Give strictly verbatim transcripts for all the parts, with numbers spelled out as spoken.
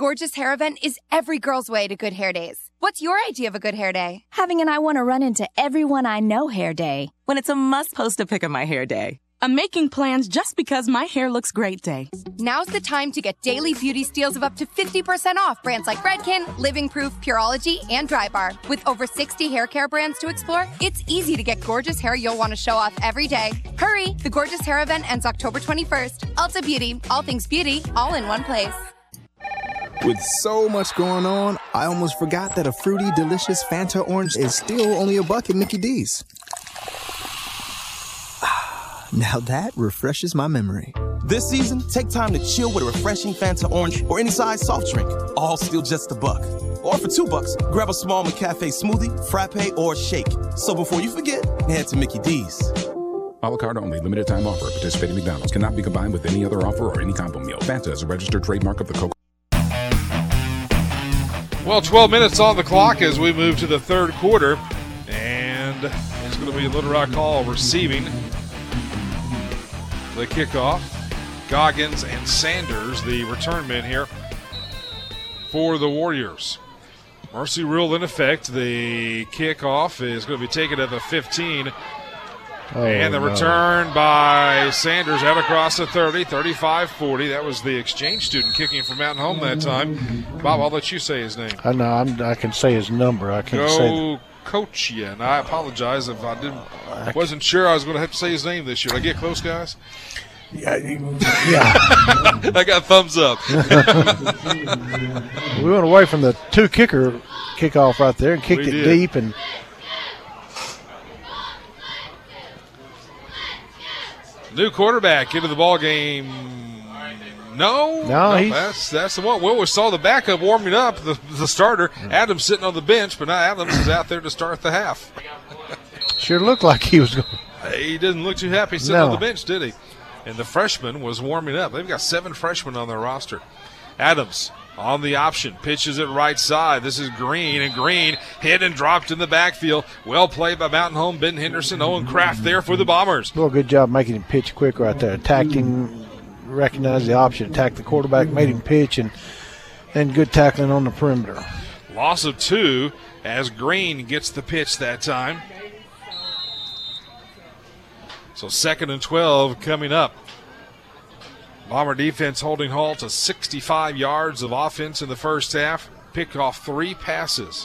gorgeous hair event is every girl's way to good hair days. What's your idea of a good hair day? Having an I want to run into everyone I know hair day. When it's a must post a pic of my hair day. I'm making plans just because my hair looks great day. Now's the time to get daily beauty steals of up to fifty percent off brands like Redken, Living Proof, Pureology, and Drybar. With over sixty hair care brands to explore, it's easy to get gorgeous hair you'll want to show off every day. Hurry! The Gorgeous Hair event ends October twenty-first. Ulta Beauty, all things beauty, all in one place. With so much going on, I almost forgot that a fruity, delicious Fanta orange is still only a buck at Mickey D's. Now that refreshes my memory. This season, take time to chill with a refreshing Fanta orange or any size soft drink, all still just a buck. Or for two bucks, grab a small McCafe smoothie, frappe, or shake. So before you forget, head to Mickey D's. A la carte only, limited time offer. Participating McDonald's cannot be combined with any other offer or any combo meal. Fanta is a registered trademark of the Coca. Well, twelve minutes on the clock as we move to the third quarter. And it's going to be Little Rock Hall receiving the kickoff. Goggins and Sanders, the return men here for the Warriors. Mercy rule in effect. The kickoff is going to be taken at the fifteen. Oh, and the no. return by Sanders out across the thirty, thirty-five forty. That was the exchange student kicking from Mountain Home that time. Bob, I'll let you say his name. I know. I'm, I can say his number. I can't Go say the- Coach you, and I apologize if I didn't. Wasn't sure I was going to have to say his name this year. Did I get close, guys? Yeah. yeah. I got thumbs up. We went away from the two kicker kickoff right there and kicked we it did. deep and. New quarterback into the ball game. No, no, no that's that's the one. Well, we saw the backup warming up, the, the starter. Adams sitting on the bench, but now Adams is out there to start the half. Sure looked like he was going. He didn't look too happy sitting no. on the bench, did he? And the freshman was warming up. They've got seven freshmen on their roster. Adams on the option, pitches it right side. This is Green, and Green hit and dropped in the backfield. Well played by Mountain Home. Ben Henderson, Owen Kraft there for the Bombers. Well, good job making him pitch quick right there. Attacked him, recognized the option, attacked the quarterback, made him pitch, and, and good tackling on the perimeter. Loss of two as Green gets the pitch that time. So second and twelve coming up. Bomber defense holding halt to sixty-five yards of offense in the first half. Picked off three passes.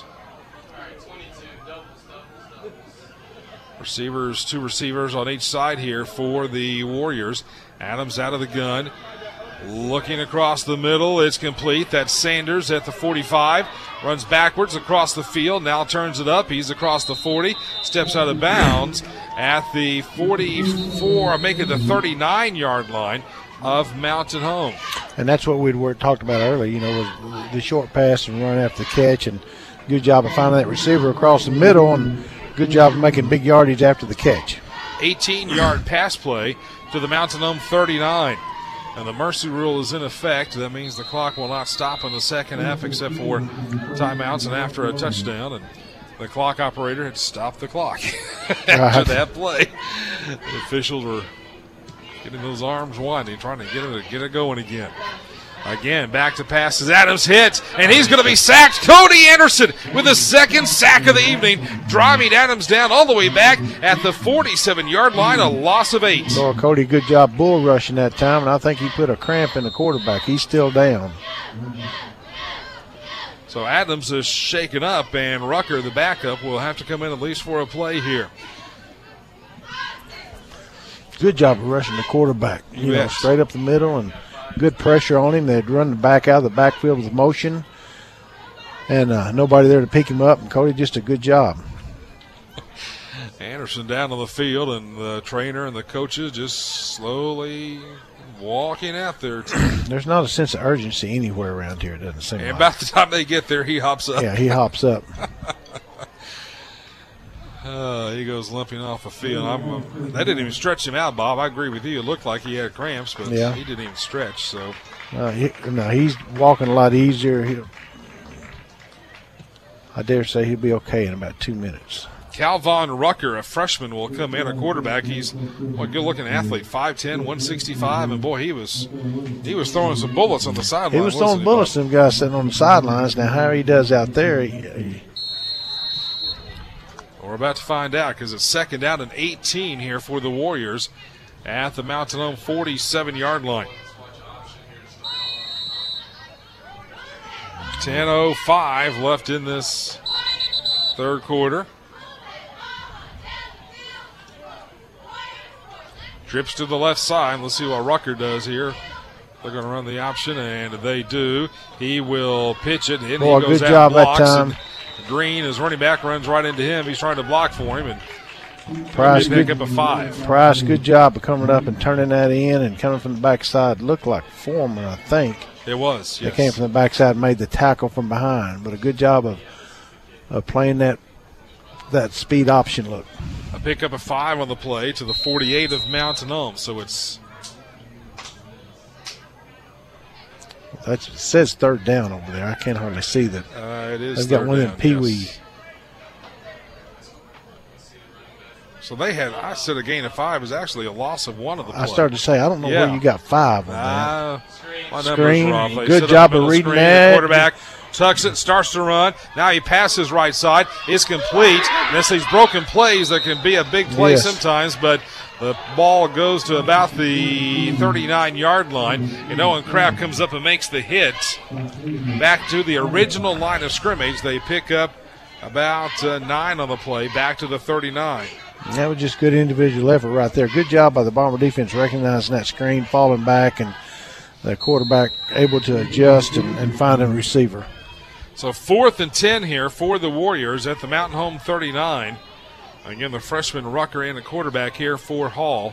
Receivers, two receivers on each side here for the Warriors. Adams out of the gun. Looking across the middle. It's complete. That's Sanders at the forty-five. Runs backwards across the field. Now turns it up. He's across the forty. Steps out of bounds at the forty-four, making the thirty-nine-yard line of Mountain Home. And that's what we'd were talked about earlier, you know, was the short pass and run after the catch, and good job of finding that receiver across the middle, and good job of making big yardage after the catch. eighteen-yard pass play to the Mountain Home thirty-nine. And the mercy rule is in effect. That means the clock will not stop in the second half except for timeouts and after a touchdown. And the clock operator had stopped the clock after Right. that play. The officials were getting those arms winding, trying to get it, get it going again. Again, back to passes. Adams hits, and he's going to be sacked. Cody Anderson with the second sack of the evening, driving Adams down all the way back at the forty-seven-yard line, a loss of eight. So Cody, good job bull rushing that time, and I think he put a cramp in the quarterback. He's still down. So Adams is shaken up, and Rucker, the backup, will have to come in at least for a play here. Good job of rushing the quarterback. You Yes. know, straight up the middle, and good pressure on him. They'd run the back out of the backfield with motion, and uh, nobody there to pick him up, and Cody just a good job. Anderson down on the field, and the trainer and the coaches just slowly walking out there. There's not a sense of urgency anywhere around here, it doesn't seem And like. about the time they get there, he hops up. Yeah, he hops up. Uh, he goes limping off the field. I'm, uh, they didn't even stretch him out, Bob. I agree with you. It looked like he had cramps, but Yeah. he didn't even stretch. So Uh, he, no, he's walking a lot easier. He, I dare say he'll be okay in about two minutes. Calvin Rucker, a freshman, will come in, a quarterback. He's a good-looking athlete, five ten, one sixty-five, and boy, he was he was throwing some bullets on the sideline. He was throwing bullets to them guys sitting on the sidelines. Now, how he does out there, he, he we're about to find out because it's second down and eighteen here for the Warriors at the Mountain Home forty-seven-yard line. ten oh five left in this third quarter. Trips to the left side. Let's see what Rucker does here. They're going to run the option, and they do. He will pitch it, and Boy, he goes good out job and blocks. that time. Green, his running back, runs right into him. He's trying to block for him, and Price, pick good, up a five. Price, good job of coming up and turning that in and coming from the backside. Looked like Foreman, I think. It was, yes. They came from the backside and made the tackle from behind, but a good job of of playing that that speed option look. A pick up a five on the play to the forty-eight of Mountain Home, so it's That's, it says third down over there. I can't hardly see that. Uh, it is. They've got one of them peewee. Yes. So they had, I said a gain of five is actually a loss of one of the play. I started to say, I don't know yeah. where you got five on uh, that. My Screen, numbers were off. They good set job up of reading screen. that. The quarterback tucks it, starts to run. Now he passes right side. It's complete. And it's these broken plays that can be a big play Yes. sometimes, but the ball goes to about the thirty-nine-yard line, and Owen Kraft comes up and makes the hit. Back to the original line of scrimmage. They pick up about uh, nine on the play, back to the thirty-nine. That was just good individual effort right there. Good job by the Bomber defense recognizing that screen, falling back, and the quarterback able to adjust and, and find a receiver. So fourth and ten here for the Warriors at the Mountain Home thirty-nine. Again, the freshman Rucker and the quarterback here for Hall.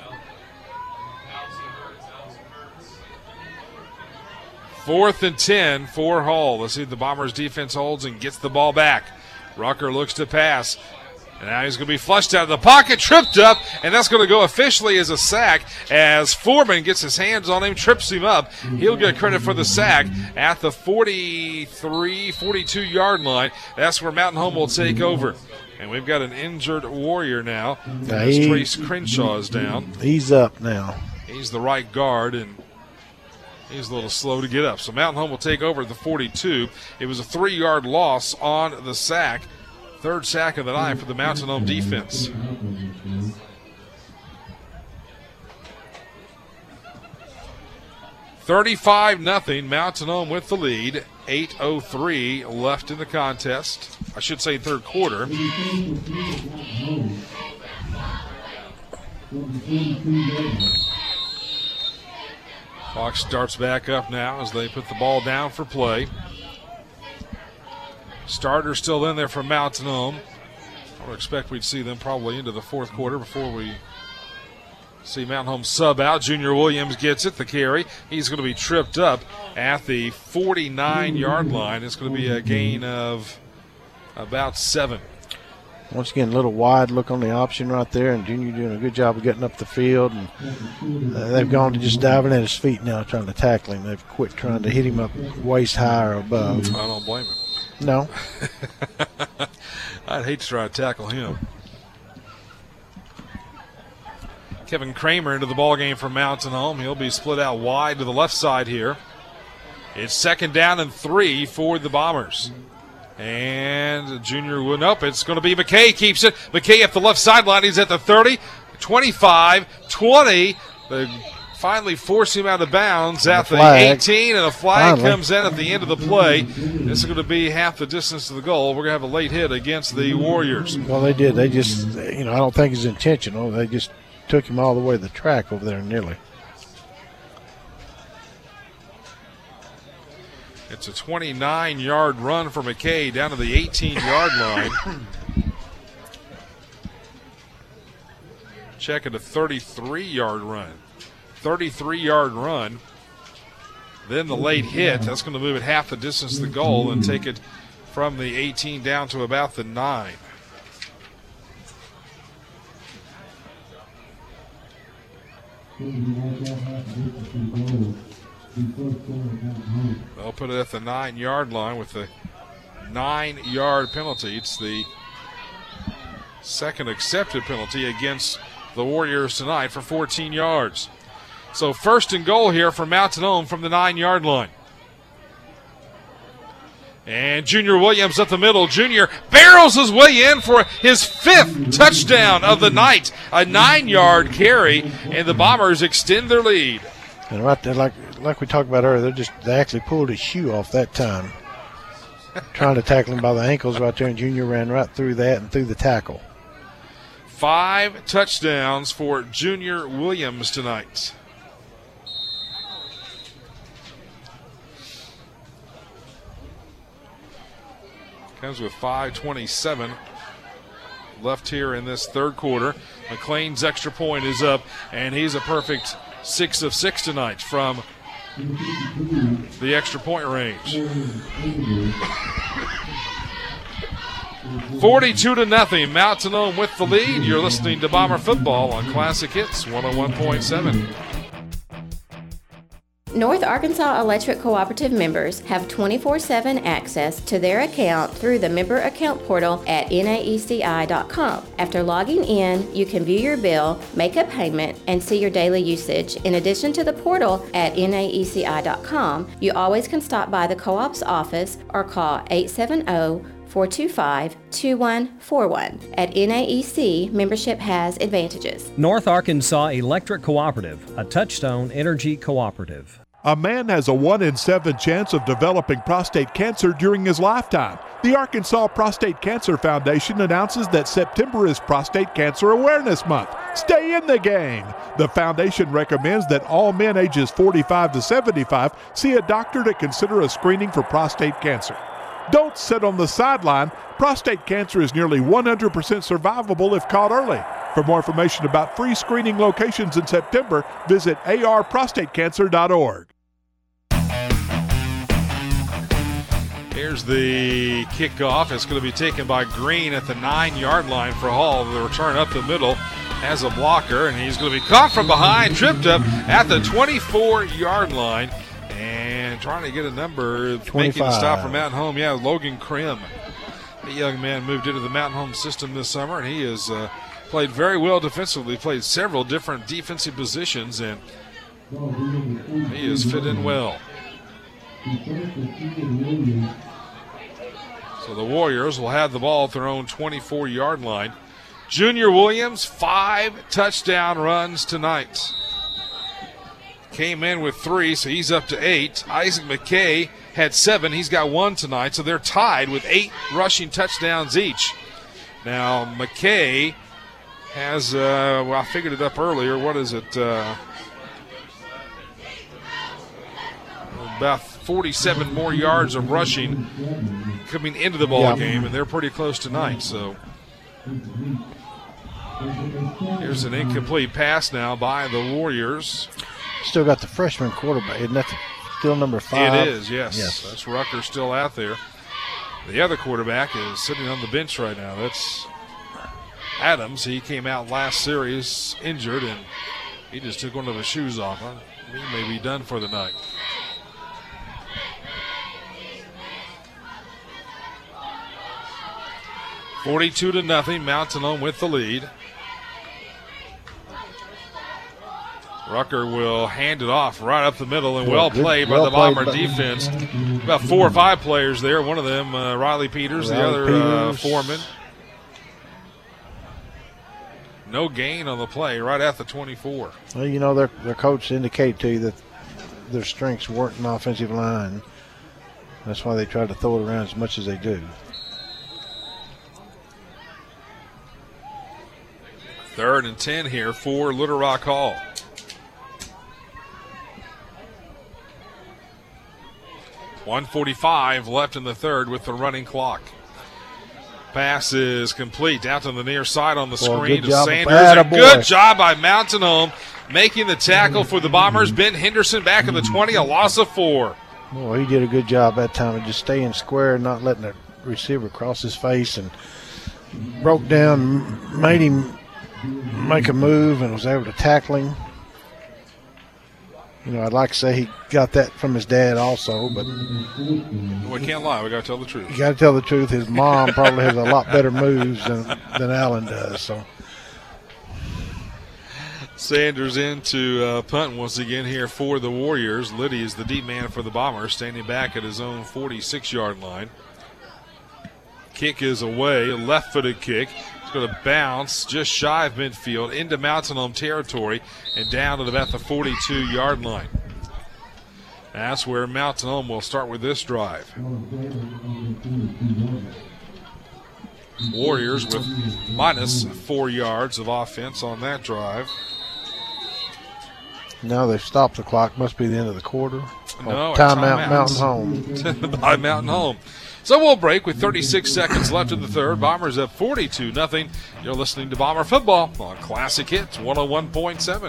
Fourth and ten for Hall. Let's see if the Bombers defense holds and gets the ball back. Rucker looks to pass. And now he's going to be flushed out of the pocket, tripped up, and that's going to go officially as a sack as Foreman gets his hands on him, trips him up. He'll get credit for the sack at the forty-three, forty-two-yard line. That's where Mountain Home will take over. And we've got an injured Warrior now. As he, Trace Crenshaw is down. He's up now. He's the right guard, and he's a little slow to get up. So Mountain Home will take over at the forty-two. It was a three-yard loss on the sack. Third sack of the night for the Mountain Home defense. thirty-five nothing, Mountain Home with the lead. eight oh three left in the contest. I should say third quarter. Clock starts back up now as they put the ball down for play. Starter still in there for Mountain Home. I would expect we'd see them probably into the fourth quarter before we see Mountain Home sub out. Junior Williams gets it, the carry. He's going to be tripped up at the forty-nine-yard line. It's going to be a gain of about seven. Once again, a little wide look on the option right there, and Junior doing a good job of getting up the field. And uh, they've gone to just diving at his feet now, trying to tackle him. They've quit trying to hit him up waist high or above. I don't blame him. No. I'd hate to try to tackle him. Kevin Kramer into the ball game for Mountain Home. He'll be split out wide to the left side here. It's second down and three for the Bombers. And Junior, nope, it's going to be McKay keeps it. McKay up the left sideline. He's at the thirty, twenty-five, twenty. They finally force him out of bounds at the eighteen, and a flag Finally. comes in at the end of the play. This is going to be half the distance to the goal. We're going to have a late hit against the Warriors. Well, they did. They just, you know, I don't think it's intentional. They just took him all the way to the track over there nearly. It's a twenty-nine-yard run for McKay down to the eighteen-yard line. Check it, a thirty-three-yard run. thirty-three-yard run. Then the late hit. That's going to move it half the distance to the goal and take it from the eighteen down to about the nine. They'll put it at the nine-yard line with the nine-yard penalty. It's the Second accepted penalty against the Warriors tonight for fourteen yards. So first and goal here for Mountain Home from the nine-yard line. And Junior Williams up the middle. Junior barrels his way in for his fifth touchdown of the night. A nine-yard carry, and the Bombers extend their lead. And right there, like like we talked about earlier, they just they actually pulled his shoe off that time. Trying to tackle him by the ankles right there, and Junior ran right through that and through the tackle. Five touchdowns for Junior Williams tonight. Comes with five twenty-seven left here in this third quarter. McLean's extra point is up, and he's a perfect six of six tonight from the extra point range. forty-two to nothing. Mountain Home with the lead. You're listening to Bomber Football on Classic Hits one oh one point seven. North Arkansas Electric Cooperative members have twenty-four seven access to their account through the member account portal at N A E C I dot com. After logging in, you can view your bill, make a payment, and see your daily usage. In addition to the portal at N A E C I dot com, you always can stop by the co-op's office or call eight seven zero, four two five, two one four one. At N A E C, membership has advantages. North Arkansas Electric Cooperative, a Touchstone Energy cooperative. A man has a one in seven chance of developing prostate cancer during his lifetime. The Arkansas Prostate Cancer Foundation announces that September is Prostate Cancer Awareness Month. Stay in the game. The foundation recommends that all men ages forty-five to seventy-five see a doctor to consider a screening for prostate cancer. Don't sit on the sideline. Prostate cancer is nearly one hundred percent survivable if caught early. For more information about free screening locations in September, visit A R prostate cancer dot org. Here's the kickoff. It's going to be taken by Green at the nine-yard line for Hall. The return up the middle as a blocker, and he's going to be caught from behind, tripped up at the twenty-four-yard line, and trying to get a number, twenty-five. Making the stop for Mountain Home. Yeah, Logan Krim. The young man moved into the Mountain Home system this summer, and he has uh, played very well defensively, played several different defensive positions, and he has fit in well. So the Warriors will have the ball at their own twenty-four-yard line. Junior Williams, five touchdown runs tonight. Came in with three, so he's up to eight. Isaac McKay had seven. He's got one tonight, so they're tied with eight rushing touchdowns each. Now, McKay has, uh, well, I figured it up earlier. What is it? Uh, about forty-seven more yards of rushing coming into the ball yeah. game, and they're pretty close tonight. So here's an incomplete pass now by the Warriors. Still got the freshman quarterback. Isn't that the, still number five? It is, yes. yes. That's Rucker still out there. The other quarterback is sitting on the bench right now. That's Adams. He came out last series injured, and he just took one of his shoes off. He may be done for the night. forty-two to nothing, Mountain Home with the lead. Rucker will hand it off right up the middle, and well played by the Bomber defense. About four or five players there. One of them, uh, Riley Peters, the other uh, Foreman. No gain on the play, right at the twenty-four. Well, you know, their, their coach indicated to you that their strengths weren't in the offensive line. That's why they try to throw it around as much as they do. Third and ten here for Little Rock Hall. one forty-five left in the third with the running clock. Pass is complete out to the near side on the Boy, screen good to job. Sanders. A Attaboy. good job by Mountain Home making the tackle for the Bombers. Ben Henderson back in the twenty, a loss of four. Well, he did a good job that time of just staying square and not letting the receiver cross his face, and broke down, made him make a move, and was able to tackle him. You know, I'd like to say he got that from his dad also, but we can't lie. We got to tell the truth. You got to tell the truth. His mom probably has a lot better moves than than Allen does. So Sanders into uh, punt once again here for the Warriors. Liddy is the deep man for the Bombers, standing back at his own forty-six-yard line. Kick is away, a left-footed kick. Going to bounce just shy of midfield into Mountain Home territory and down to about the forty-two-yard line. That's where Mountain Home will start with this drive. Warriors with minus four yards of offense on that drive. Now they've stopped the clock. Must be the end of the quarter. No, oh, timeout, Mountain Home. By Mountain Home. So we'll break with thirty-six seconds left in the third. Bombers up forty-two nothing. You're listening to Bomber Football on Classic Hits one oh one point seven.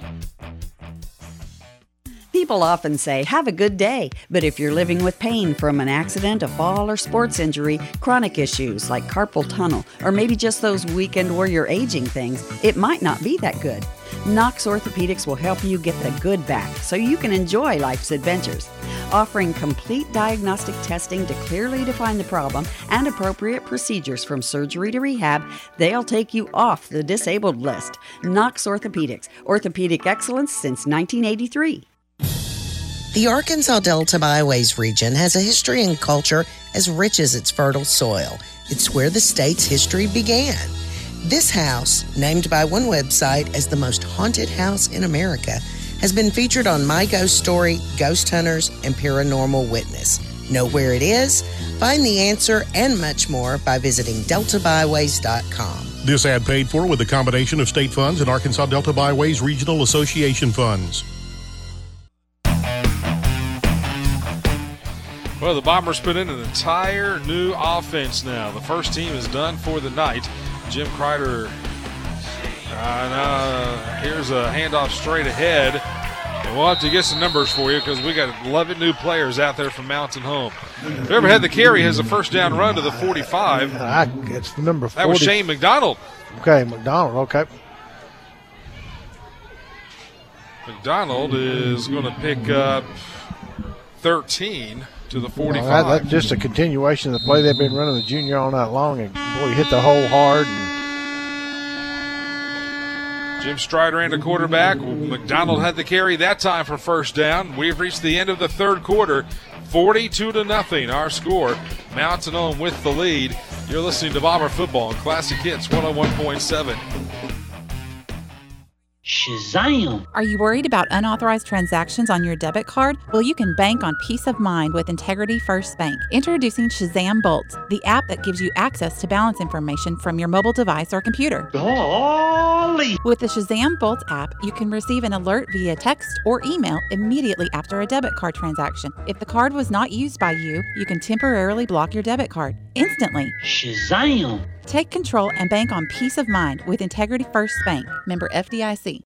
People often say, have a good day. But if you're living with pain from an accident, a fall, or sports injury, chronic issues like carpal tunnel, or maybe just those weekend warrior aging things, it might not be that good. Knox Orthopedics will help you get the good back so you can enjoy life's adventures. Offering complete diagnostic testing to clearly define the problem and appropriate procedures from surgery to rehab, they'll take you off the disabled list. Knox Orthopedics, orthopedic excellence since nineteen eighty-three. The Arkansas Delta Byways region has a history and culture as rich as its fertile soil. It's where the state's history began. This house, named by one website as the most haunted house in America, has been featured on My Ghost Story, Ghost Hunters, and Paranormal Witness. Know where it is? Find the answer and much more by visiting delta byways dot com. This ad paid for with a combination of state funds and Arkansas Delta Byways Regional Association funds. Well, the Bombers put in an entire new offense now. The first team is done for the night. Jim Kreider, uh, uh, here's a handoff straight ahead. And we'll have to get some numbers for you because we got eleven new players out there from Mountain Home. Whoever had the carry has a first down run to the forty-five. I, it's the number forty. That was Shane McDonald. Okay, McDonald, okay. McDonald is going to pick up thirteen. To the forty-five. Well, that, that's just a continuation of the play they've been running the junior all night long. And boy, he hit the hole hard. And Jim Strider and a quarterback. McDonald had the carry that time for first down. We've reached the end of the third quarter. forty-two to nothing, our score. Mountain Home with the lead. You're listening to Bomber Football on Classic Hits one oh one point seven. Shazam! Are you worried about unauthorized transactions on your debit card? Well, you can bank on peace of mind with Integrity First Bank. Introducing Shazam Bolt, the app that gives you access to balance information from your mobile device or computer. Golly! With the Shazam Bolt app, you can receive an alert via text or email immediately after a debit card transaction. If the card was not used by you, you can temporarily block your debit card instantly. Shazam! Take control and bank on peace of mind with Integrity First Bank. Member F D I C.